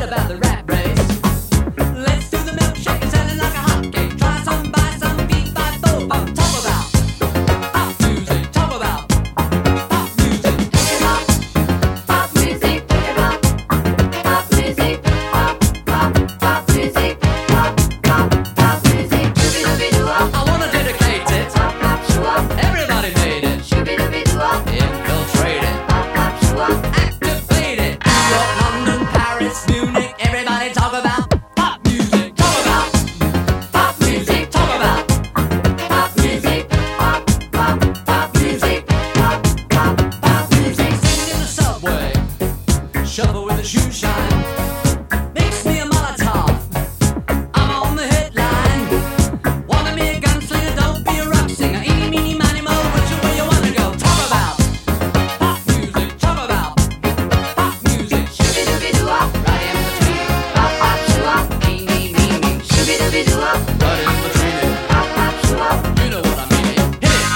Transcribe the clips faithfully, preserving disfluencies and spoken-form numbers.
about the rat race. Let's do the milkshake and sell it like a hotcake. Try some, buy some, beat by both. Talk about pop music. Talk about pop music. Pop music, pop, pop music, pop, pop, pop music, pop, pop, pop music. Shooby-dooby-doo-wop, I wanna dedicate it. pop, pop, shoo-wop, Everybody made it. shooby-dooby-doo-wop, Infiltrate it. pop, pop, shoo-wop. Activate it. New York, London, Paris, Munich. Everybody talk about pop music. Talk about pop music. Talk about Pop music, pop, pop, pop music, pop, pop, pop music. singing in the subway. Shuffle with a shoe shine. Makes me a Molotov. I'm on the headline. Wanna be a gunslinger, don't be a rock singer. Eeny, meeny, miny, mo, which way you wanna go? Talk about pop music. Talk about pop music. Shooby-dooby-doo-wop, Right in between it. pop, pop, shoo-wop, Eeny, meeny, shooby-dooby-doo-wop, right in between it. pop, pop, shoo-wop. You know what I mean. Hit it.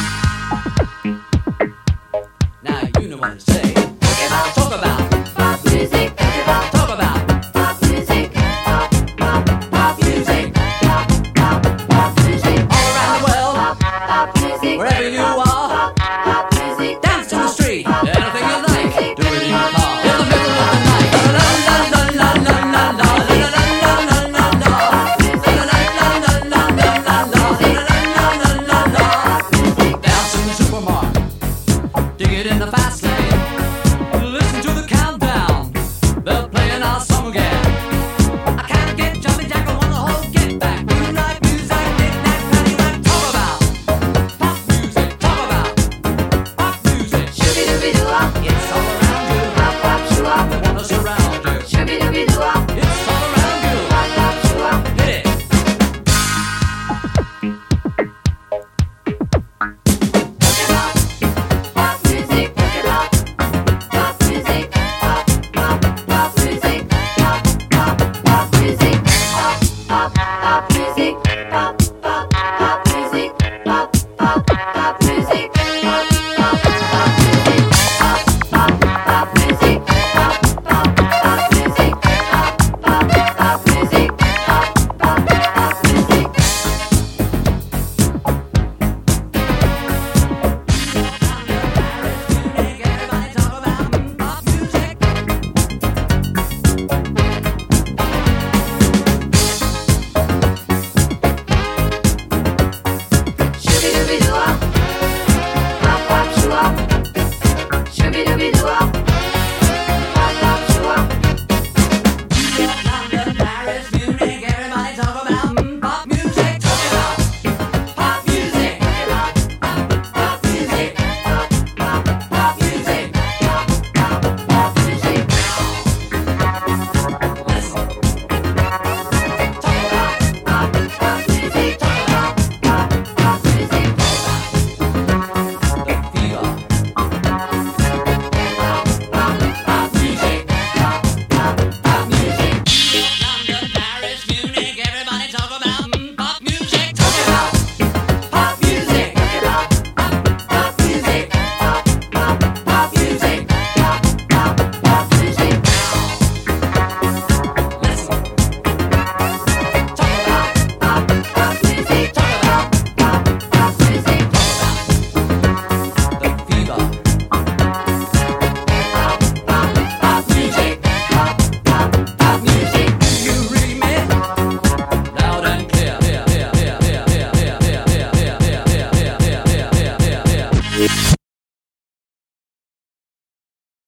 Now you know what to say. Talk about, Pop music, talk about, pop music, pop, pop, pop music, pop, pop, pop music. all around the world, Pop, pop music, wherever you are. pop, pop music. Dance to the street, anything you like. Do it in your car, in the middle of the night. La la la la la la la, la la la la la la, la la la la la la la, la la la la la. Dance in the supermarket, dig it in the fast lane. Listen to the countdown, they're playing our song again.